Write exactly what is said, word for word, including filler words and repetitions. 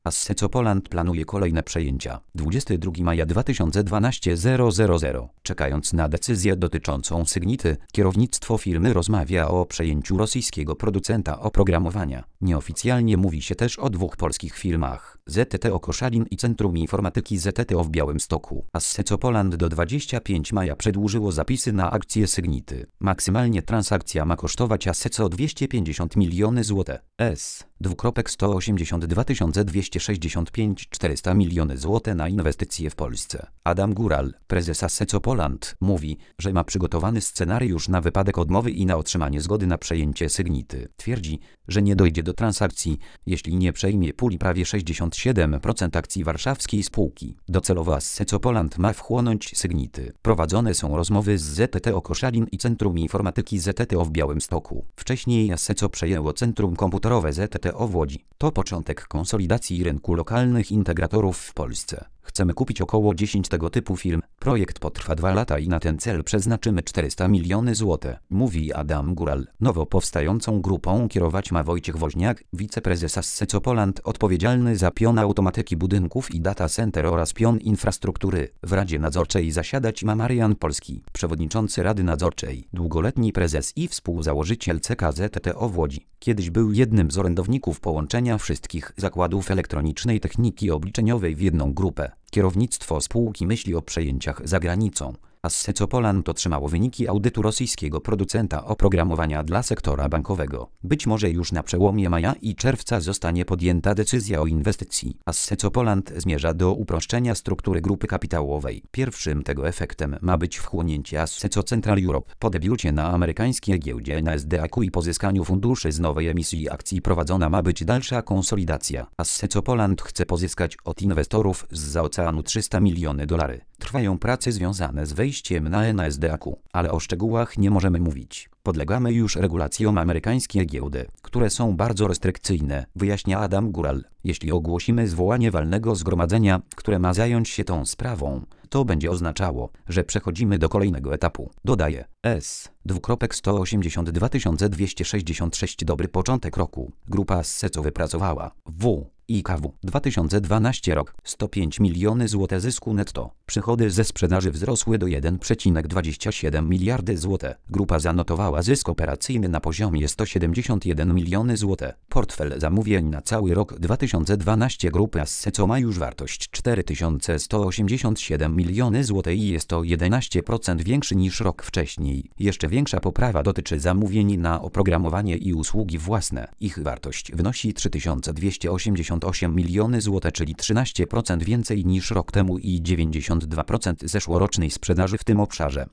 Asseco Poland planuje kolejne przejęcia. dwudziestego drugiego maja dwa tysiące dwunastego. Czekając na decyzję dotyczącą Sygnity, kierownictwo firmy rozmawia o przejęciu rosyjskiego producenta oprogramowania. Nieoficjalnie mówi się też o dwóch polskich firmach: Z T T o Koszalin i Centrum Informatyki Z T T o w Białymstoku. Asseco Poland do dwudziestego piątego maja przedłużyło zapisy na akcje Sygnity. Maksymalnie transakcja ma kosztować Asseco dwieście pięćdziesiąt milionów złotych. S. sto osiemdziesiąt dwa tysiące dwieście sześćdziesiąt pięć czterysta milionów złotych na inwestycje w Polsce. Adam Góral, prezes Asseco Poland, mówi, że ma przygotowany scenariusz na wypadek odmowy i na otrzymanie zgody na przejęcie Sygnity. Twierdzi, że nie dojdzie do transakcji, jeśli nie przejmie puli prawie sześćdziesiąt siedem procent akcji warszawskiej spółki. Docelowo Asseco Poland ma wchłonąć Sygnity. Prowadzone są rozmowy z Z T T o Koszalin i Centrum Informatyki Z T T o w Białymstoku. Wcześniej Asseco przejęło Centrum Komputerowe Z T T o w Łodzi. To początek konsolidacji rynku lokalnych integratorów w Polsce. Chcemy kupić około dziesięć tego typu firm. Projekt potrwa dwa lata i na ten cel przeznaczymy czterysta milionów złotych, mówi Adam Góral. Nowo powstającą grupą kierować ma Wojciech Woźniak, wiceprezes Asseco Poland odpowiedzialny za pion automatyki budynków i data center oraz pion infrastruktury. W Radzie Nadzorczej zasiadać ma Marian Polski, przewodniczący Rady Nadzorczej, długoletni prezes i współzałożyciel C K Z T T o w Łodzi. Kiedyś był jednym z orędowników połączenia wszystkich zakładów elektronicznej techniki obliczeniowej w jedną grupę. Kierownictwo spółki myśli o przejęciach za granicą. Asseco Poland otrzymało wyniki audytu rosyjskiego producenta oprogramowania dla sektora bankowego. Być może już na przełomie maja i czerwca zostanie podjęta decyzja o inwestycji. Asseco Poland zmierza do uproszczenia struktury grupy kapitałowej. Pierwszym tego efektem ma być wchłonięcie Asseco Central Europe. Po debiucie na amerykańskiej giełdzie N A S D A Q i pozyskaniu funduszy z nowej emisji akcji prowadzona ma być dalsza konsolidacja. Asseco Poland chce pozyskać od inwestorów zza oceanu trzysta milionów dolarów. Trwają prace związane z wejściem na N A S D A Q, ale o szczegółach nie możemy mówić. Podlegamy już regulacjom amerykańskiej giełdy, które są bardzo restrykcyjne, wyjaśnia Adam Góral. Jeśli ogłosimy zwołanie walnego zgromadzenia, które ma zająć się tą sprawą, to będzie oznaczało, że przechodzimy do kolejnego etapu. Dodaje S. sto osiemdziesiąt dwa tysiące dwieście sześćdziesiąt sześć. Dobry początek roku. Grupa Asseco wypracowała W. I K W dwa tysiące dwunasty rok sto pięć milionów złotych zysku netto. Przychody ze sprzedaży wzrosły do jeden przecinek dwadzieścia siedem miliardy złotych. Grupa zanotowała zysk operacyjny na poziomie sto siedemdziesiąt jeden milionów złotych. Portfel zamówień na cały rok dwa tysiące dwunasty grupy Asseco ma już wartość cztery tysiące sto osiemdziesiąt siedem milionów złotych i jest to jedenaście procent większy niż rok wcześniej. Jeszcze większa poprawa dotyczy zamówień na oprogramowanie i usługi własne. Ich wartość wynosi trzy tysiące dwieście osiemdziesiąt osiem milionów złotych, czyli trzynaście procent więcej niż rok temu i dziewięćdziesiąt dwa procent zeszłorocznej sprzedaży w tym obszarze.